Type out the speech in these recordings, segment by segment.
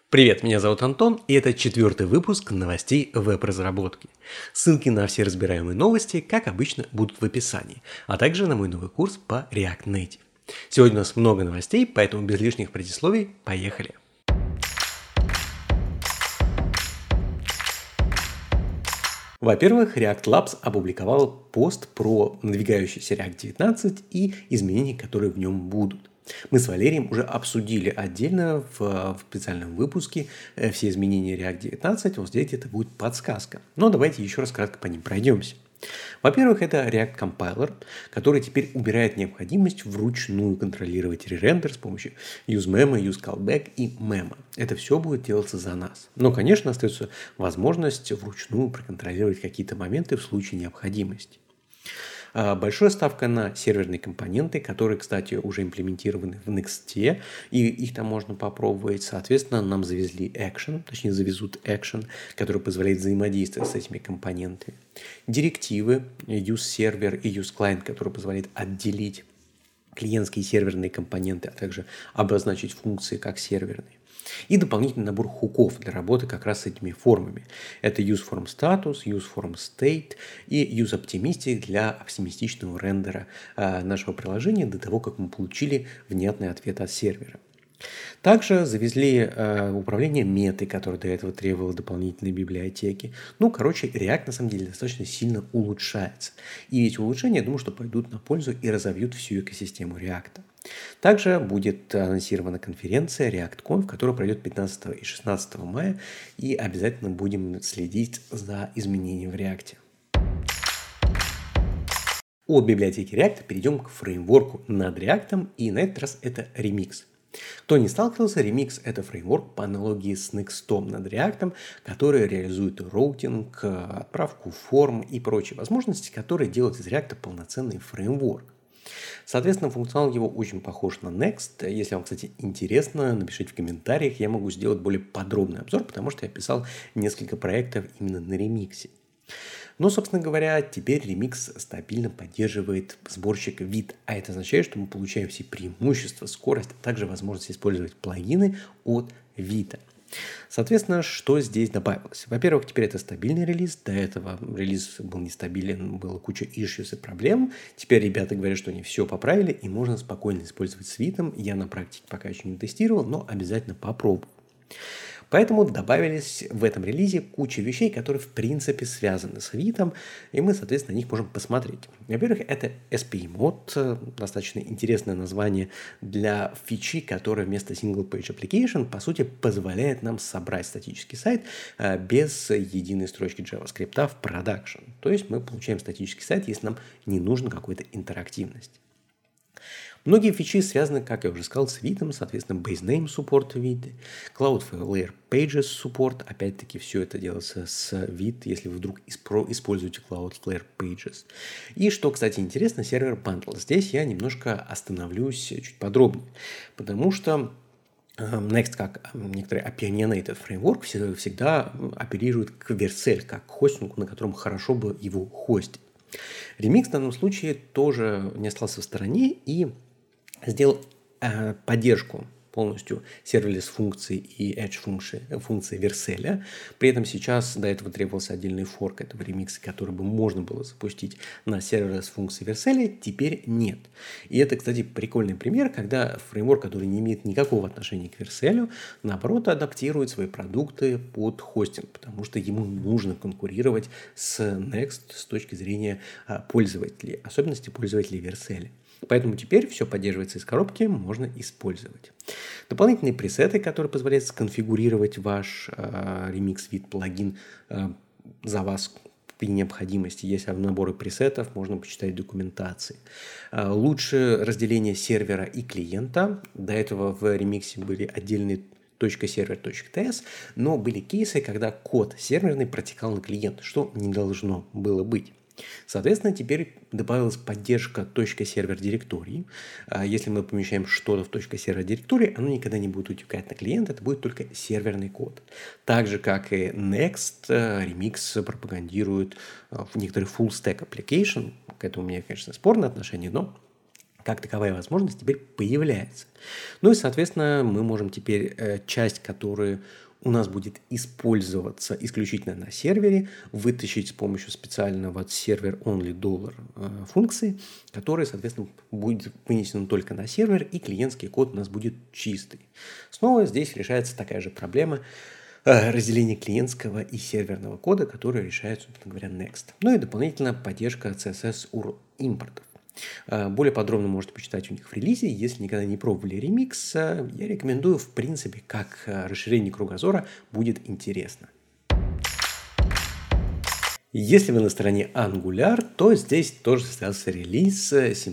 Привет, меня зовут Антон, и это 4-й выпуск новостей веб-разработки. Ссылки на все разбираемые новости, как обычно, будут в описании, а также на мой новый курс по React Native. Сегодня у нас много новостей, поэтому без лишних предисловий поехали. Во-первых, React Labs опубликовал пост про надвигающийся React 19 и изменения, которые в нем будут. Мы с Валерием уже обсудили отдельно в специальном выпуске все изменения React 19, вот здесь это будет подсказка. Но давайте еще раз кратко по ним пройдемся. Во-первых, это React Compiler, который теперь убирает необходимость вручную контролировать ререндер с помощью useMemo, useCallback и memo. Это все будет делаться за нас. Но, конечно, остается возможность вручную проконтролировать какие-то моменты в случае необходимости. Большая ставка на серверные компоненты, которые, кстати, уже имплементированы в Next, и их там можно попробовать. Соответственно, нам завезут Action, который позволяет взаимодействовать с этими компонентами. Директивы useServer и useClient, который позволяет отделить клиентские и серверные компоненты, а также обозначить функции как серверные. И дополнительный набор хуков для работы как раз с этими формами. Это useFormStatus, useFormState и useOptimistic для оптимистичного рендера нашего приложения до того, как мы получили внятный ответ от сервера. Также завезли управление метой, которое до этого требовало дополнительной библиотеки. React на самом деле достаточно сильно улучшается. И эти улучшения, я думаю, что пойдут на пользу и разовьют всю экосистему React. Также будет анонсирована конференция ReactConf, которая пройдет 15 и 16 мая, и обязательно будем следить за изменениями в React. От библиотеки React перейдем к фреймворку над React, и на этот раз это Remix. Кто не сталкивался, Remix – это фреймворк по аналогии с Next над React, который реализует роутинг, отправку форм и прочие возможности, которые делают из React полноценный фреймворк. Соответственно, функционал его очень похож на Next. Если вам, кстати, интересно, напишите в комментариях, я могу сделать более подробный обзор, потому что я писал несколько проектов именно на Remix. Но, собственно говоря, теперь Remix стабильно поддерживает сборщик Vite, а это означает, что мы получаем все преимущества, скорость, а также возможность использовать плагины от Vite. Соответственно, что здесь добавилось? Во-первых, теперь это стабильный релиз. До этого релиз был нестабилен, было куча issues и проблем. Теперь ребята говорят, что они все поправили и можно спокойно использовать с Vite. Я на практике пока еще не тестировал, но обязательно попробую. Поэтому добавились в этом релизе куча вещей, которые в принципе связаны с Vite, и мы, соответственно, на них можем посмотреть. Во-первых, это SPE-мод, достаточно интересное название для фичи, которая вместо Single Page Application, по сути, позволяет нам собрать статический сайт без единой строчки JavaScript в продакшн. То есть мы получаем статический сайт, если нам не нужна какая-то интерактивность. Многие фичи связаны, как я уже сказал, с Vite, соответственно, BaseName support Vite, Cloudflare Pages support, опять-таки все это делается с Vite, если вы вдруг используете Cloudflare Pages. И что, кстати, интересно, сервер Bundle. Здесь я немножко остановлюсь чуть подробнее, потому что Next, как некоторый opinionated framework, всегда апеллирует к Vercel, как к хостингу, на котором хорошо бы его хостить. Remix в данном случае тоже не остался в стороне и сделал поддержку полностью serverless функций и edge функции Vercel. При этом сейчас до этого требовался отдельный форк этого ремикса, который бы можно было запустить на serverless функции Vercel, теперь нет. И это, кстати, прикольный пример, когда фреймворк, который не имеет никакого отношения к Vercel, наоборот, адаптирует свои продукты под хостинг, потому что ему нужно конкурировать с Next с точки зрения пользователей, особенностей пользователей Vercel. Поэтому теперь все поддерживается из коробки, можно использовать. Дополнительные пресеты, которые позволяют сконфигурировать ваш Remix Vite плагин за вас при необходимости. Есть наборы пресетов, можно почитать документации. Лучше разделение сервера и клиента. До этого в Remix были отдельные .server.ts, но были кейсы, когда код серверный протекал на клиент, что не должно было быть. Соответственно, теперь добавилась поддержка .server директории. Если мы помещаем что-то в .server директории, оно никогда не будет утекать на клиент, это будет только серверный код. Так же, как и Next, Remix пропагандирует некоторый full stack application. К этому у меня, конечно, спорное отношение, но как таковая возможность теперь появляется. Ну и, соответственно, мы можем теперь часть, которая у нас будет использоваться исключительно на сервере, вытащить с помощью специального сервер only dollar функции, которая, соответственно, будет вынесена только на сервер, и клиентский код у нас будет чистый. Снова здесь решается такая же проблема разделения клиентского и серверного кода, которая решает, собственно говоря, Next. Ну и дополнительно поддержка CSS URL импортов. Более подробно можете почитать у них в релизе. Если никогда не пробовали Remix, я рекомендую, в принципе, как расширение кругозора будет интересно. Если вы на стороне Angular, то здесь тоже состоялся релиз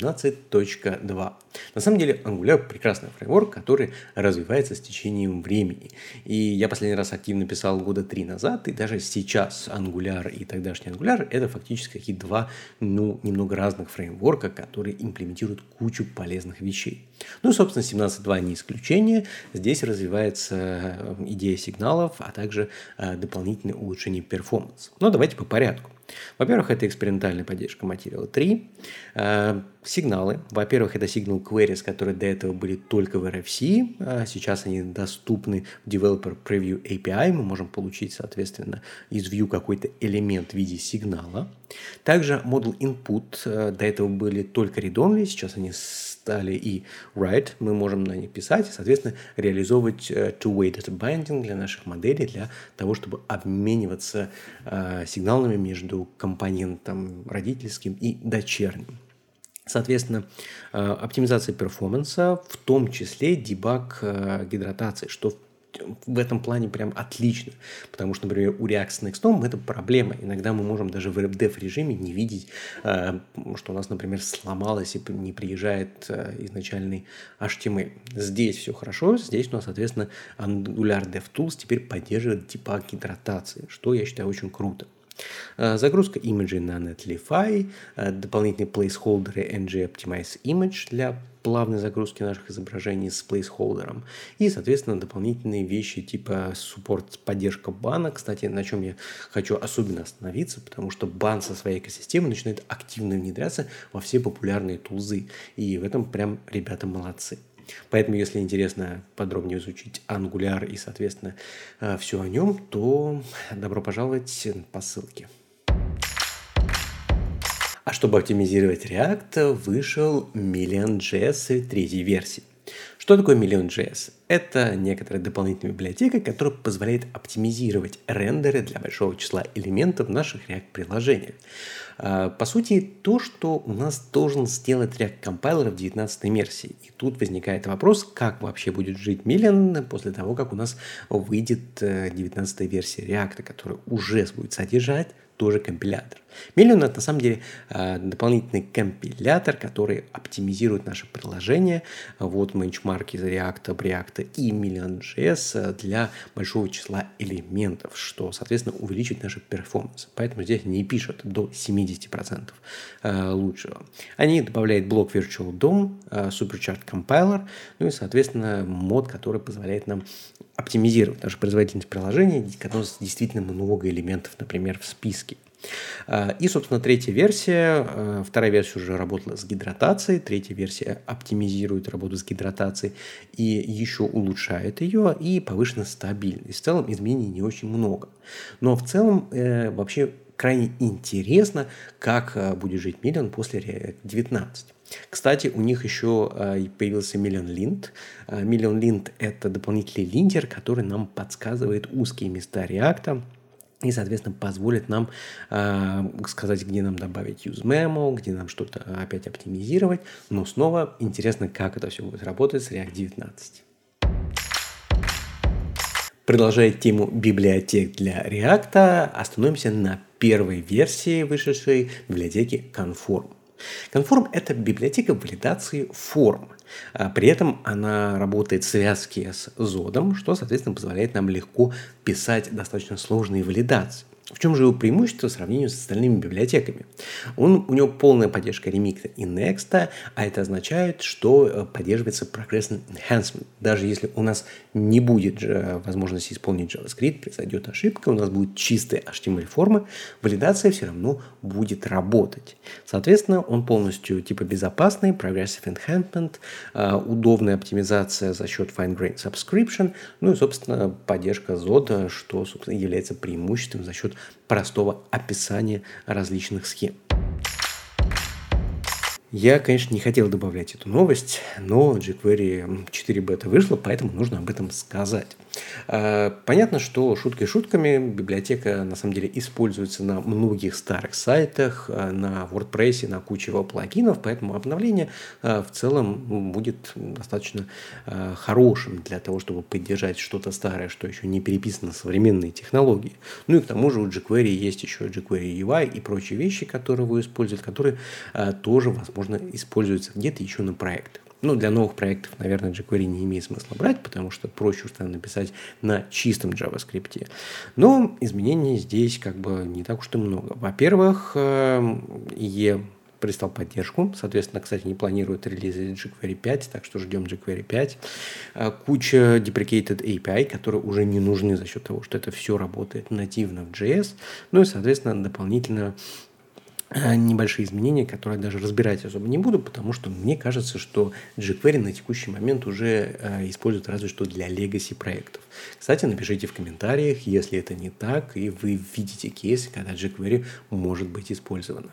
17.2. На самом деле Angular прекрасный фреймворк, который развивается с течением времени. И я последний раз активно писал года 3 назад, и даже сейчас Angular и тогдашний Angular это фактически какие-то два, немного разных фреймворка, которые имплементируют кучу полезных вещей. Ну и, собственно, 17.2 не исключение. Здесь развивается идея сигналов, а также дополнительное улучшение перформанса. Но давайте по порядку. Во-первых, это экспериментальная поддержка Material 3. Сигналы. Во-первых, это Signal Queries, которые до этого были только в RFC. Сейчас они доступны в Developer Preview API. Мы можем получить, соответственно, из View какой-то элемент в виде сигнала. Также Model Input. До этого были только read-only. Сейчас они стали и write. Мы можем на них писать и, соответственно, реализовывать two-way data binding для наших моделей, для того, чтобы обмениваться сигналами между компонентом родительским и дочерним. Соответственно, оптимизация перформанса, в том числе дебаг гидратации, что в этом плане прям отлично, потому что, например, у React с Next это проблема. Иногда мы можем даже в WebDev режиме не видеть, что у нас, например, сломалось и не приезжает изначальный HTML. Здесь все хорошо, здесь у нас, соответственно, Angular DevTools теперь поддерживает дебаг гидратации, что я считаю очень круто. Загрузка имиджей на Netlify, дополнительные плейсхолдеры ng Optimize Image для плавной загрузки наших изображений с плейсхолдером и, соответственно, дополнительные вещи типа суппорт, поддержка бана. Кстати, на чем я хочу особенно остановиться, потому что бан со своей экосистемой начинает активно внедряться во все популярные тулзы, и в этом прям ребята молодцы. Поэтому, если интересно подробнее изучить Angular и, соответственно, все о нем, то добро пожаловать по ссылке. А чтобы оптимизировать React, вышел Million.js 3 версии. Что такое Million.js? Это некоторая дополнительная библиотека, которая позволяет оптимизировать рендеры для большого числа элементов в наших React-приложениях. По сути, то, что у нас должен сделать React-компайлер в 19 версии. И тут возникает вопрос, как вообще будет жить Million после того, как у нас выйдет 19 версия React, которая уже будет содержать тоже компилятор. Million — это на самом деле дополнительный компилятор, который оптимизирует наше приложение. Вот бенчмарки из React и Million.js для большого числа элементов, что, соответственно, увеличит наш перформанс. Поэтому здесь не пишут до 70% лучшего. Они добавляют блок Virtual DOM, Supercharged Compiler, ну и, соответственно, мод, который позволяет нам оптимизировать нашу производительность приложения, когда у нас действительно много элементов, например, в списке. И, собственно, третья версия. Вторая версия уже работала с гидратацией. Третья версия оптимизирует работу с гидратацией и еще улучшает ее, и повышена стабильность. В целом изменений не очень много. Но в целом вообще крайне интересно, как будет жить Million после React 19. Кстати, у них еще появился Million Lint. Million Lint — это дополнительный линтер, который нам подсказывает узкие места React и, соответственно, позволит нам сказать, где нам добавить useMemo, где нам что-то опять оптимизировать. Но снова интересно, как это все будет работать с React 19. Продолжая тему библиотек для React, остановимся на первой версии вышедшей библиотеки Conform. Conform — это библиотека валидации форм. При этом она работает в связке с Zod, что, соответственно, позволяет нам легко писать достаточно сложные валидации. В чем же его преимущество в сравнении с остальными библиотеками? У него полная поддержка Remix и Next, а это означает, что поддерживается Progress Enhancement. Даже если у нас не будет возможности исполнить JavaScript, произойдет ошибка, у нас будет чистая HTML-форма, валидация все равно будет работать. Соответственно, он полностью типа безопасный, Progressive Enhancement, удобная оптимизация за счет Fine Grained Subscription, ну и, собственно, поддержка ZOD, что, собственно, является преимуществом за счет простого описания различных схем. Я, конечно, не хотел добавлять эту новость, но jQuery 4 бета вышла, поэтому нужно об этом сказать. Понятно, что шутки шутками, библиотека на самом деле используется на многих старых сайтах, на WordPress, на куче его плагинов, поэтому обновление в целом будет достаточно хорошим для того, чтобы поддержать что-то старое, что еще не переписано на современные технологии. Ну и к тому же у jQuery есть еще jQuery UI и прочие вещи, которые вы используете, которые тоже, возможно, используются где-то еще на проектах. Ну, для новых проектов, наверное, jQuery не имеет смысла брать, потому что проще уж написать на чистом JavaScript. Но изменений здесь как бы не так уж и много. Во-первых, IE пристал поддержку. Соответственно, кстати, не планирует релизить jQuery 5, так что ждем jQuery 5. Куча deprecated API, которые уже не нужны за счет того, что это все работает нативно в JS. Ну и, соответственно, дополнительно небольшие изменения, которые я даже разбирать особо не буду, потому что мне кажется, что jQuery на текущий момент уже используют разве что для legacy проектов. Кстати, напишите в комментариях, если это не так, и вы видите кейсы, когда jQuery может быть использовано.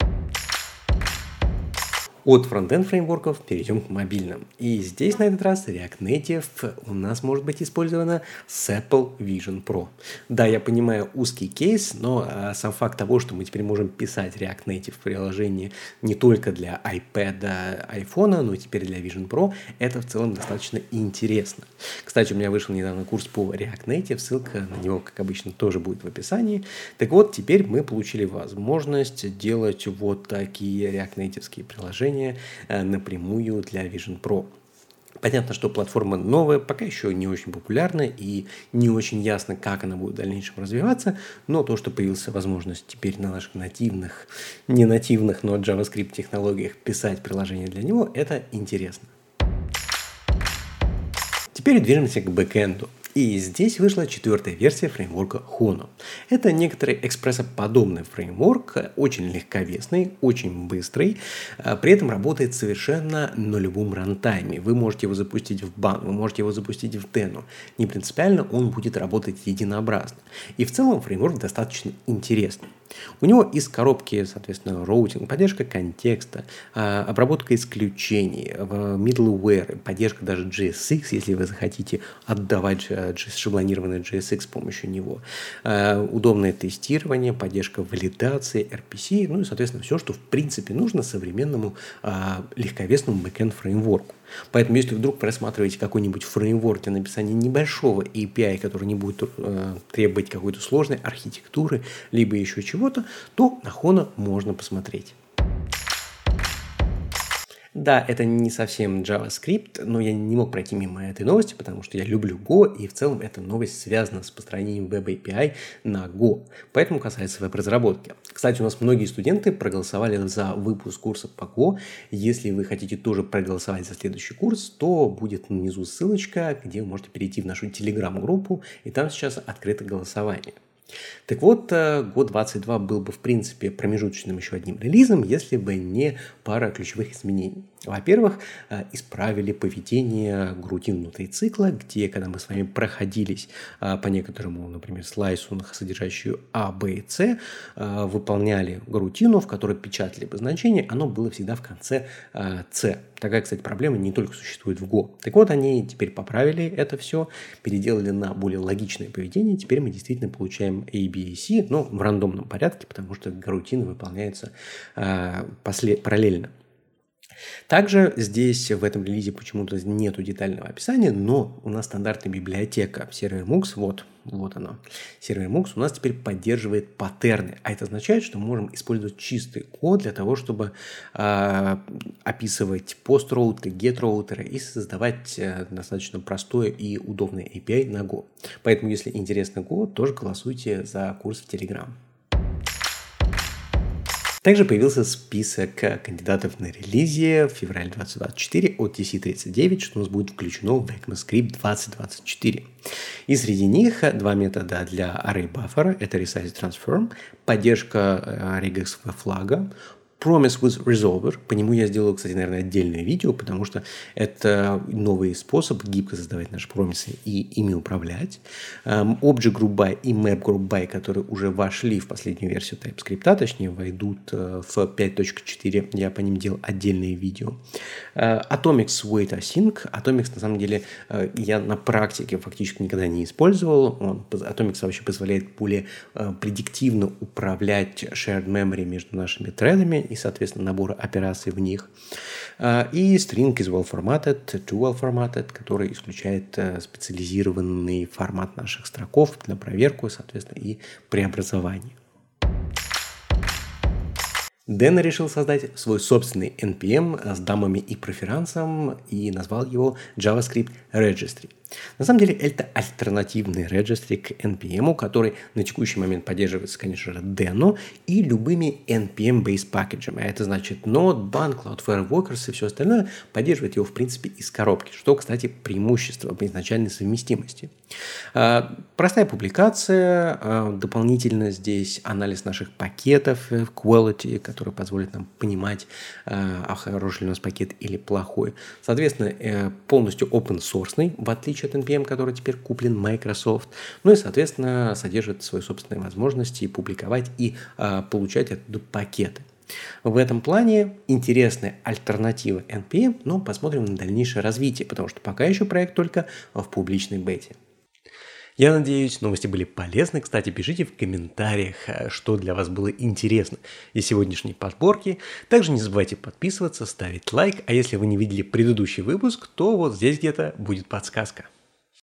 От фронтенд фреймворков перейдем к мобильным. И здесь на этот раз React Native у нас может быть использована с Apple Vision Pro. Да, я понимаю узкий кейс, но сам факт того, что мы теперь можем писать React Native в приложении не только для iPad, iPhone, но и теперь для Vision Pro, это в целом достаточно интересно. Кстати, у меня вышел недавно курс по React Native, ссылка на него, как обычно, тоже будет в описании. Так вот, теперь мы получили возможность делать вот такие React Native приложения напрямую для Vision Pro. Понятно, что платформа новая, пока еще не очень популярна и не очень ясно, как она будет в дальнейшем развиваться, но то, что появилась возможность теперь на наших нативных, не нативных, но JavaScript технологиях писать приложения для него, это интересно. Теперь движемся к бэкэнду. И здесь вышла 4-я версия фреймворка Hono. Это некоторый экспрессоподобный фреймворк, очень легковесный, очень быстрый, при этом работает совершенно на любом рантайме. Вы можете его запустить в Bun, вы можете его запустить в Deno. Не принципиально, он будет работать единообразно. И в целом фреймворк достаточно интересный. У него из коробки, соответственно, роутинг, поддержка контекста, обработка исключений, middleware, поддержка даже JSX, если вы захотите отдавать шаблонированный JSX с помощью него, удобное тестирование, поддержка валидации, RPC, ну и, соответственно, все, что в принципе нужно современному легковесному бэкэнд-фреймворку. Поэтому, если вдруг вы рассматриваете какой-нибудь фреймворк для написания небольшого API, который не будет требовать какой-то сложной архитектуры, либо еще чего-то, то на Hono можно посмотреть. Да, это не совсем JavaScript, но я не мог пройти мимо этой новости, потому что я люблю Go, и в целом эта новость связана с построением Web-API на Go, поэтому касается веб-разработки. Кстати, у нас многие студенты проголосовали за выпуск курса по Go. Если вы хотите тоже проголосовать за следующий курс, то будет внизу ссылочка, где вы можете перейти в нашу Telegram-группу, и там сейчас открыто голосование. Так вот, Go 22 был бы, в принципе, промежуточным еще одним релизом, если бы не пара ключевых изменений. Во-первых, исправили поведение грутин внутри цикла, где, когда мы с вами проходились по некоторому, например, слайсу, содержащую А, Б и С, выполняли грутину, в которой печатали бы значение, оно было всегда в конце С. Такая, кстати, проблема не только существует в Go. Так вот, они теперь поправили это все, переделали на более логичное поведение. Теперь мы действительно получаем A, B и C, но в рандомном порядке, потому что грутина выполняется параллельно. Также здесь в этом релизе почему-то нету детального описания, но у нас стандартная библиотека сервер MOOCs, вот она. Сервер MOOCs у нас теперь поддерживает паттерны, а это означает, что мы можем использовать чистый код для того, чтобы описывать пост-роутеры, get-роутеры и создавать достаточно простое и удобное API на Go. Поэтому, если интересно Go, тоже голосуйте за курс в Telegram. Также появился список кандидатов на релизе в феврале 2024 от TC39, что у нас будет включено в ECMAScript 2024. И среди них два метода для array buffer, это resize transform, поддержка regex флага, Promise with Resolver. По нему я сделаю, кстати, наверное, отдельное видео, потому что это новый способ гибко создавать наши промисы и ими управлять. Object Group By и Map Group By, которые уже вошли в последнюю версию TypeScript, точнее, войдут в 5.4. Я по ним делал отдельные видео. Atomics Wait Async. Atomics, на самом деле, я на практике фактически никогда не использовал. Atomics вообще позволяет более предиктивно управлять shared memory между нашими тредами и, соответственно, набора операций в них. И string is well formatted, to well formatted, который исключает специализированный формат наших строков на проверку, соответственно, и преобразование. Дэн решил создать свой собственный NPM с дамами и преферансом и назвал его JavaScript Registry. На самом деле это альтернативный registry к NPM, который на текущий момент поддерживается, конечно же, Deno и любыми NPM-based пакетами. А это значит Node, Bun, Cloudflare Workers и все остальное поддерживает его, в принципе, из коробки, что, кстати, преимущество по изначальной совместимости. Простая публикация, дополнительно здесь анализ наших пакетов, quality, который позволит нам понимать, хороший ли у нас пакет или плохой. Соответственно, полностью open-source, в отличие от NPM, который теперь куплен Microsoft. Ну и, соответственно, содержит свои собственные возможности публиковать и получать оттуда пакеты. В этом плане интересная альтернатива NPM, но посмотрим на дальнейшее развитие, потому что пока еще проект только в публичной бете. Я надеюсь, новости были полезны. Кстати, пишите в комментариях, что для вас было интересно из сегодняшней подборки. Также не забывайте подписываться, ставить лайк. А если вы не видели предыдущий выпуск, то вот здесь где-то будет подсказка.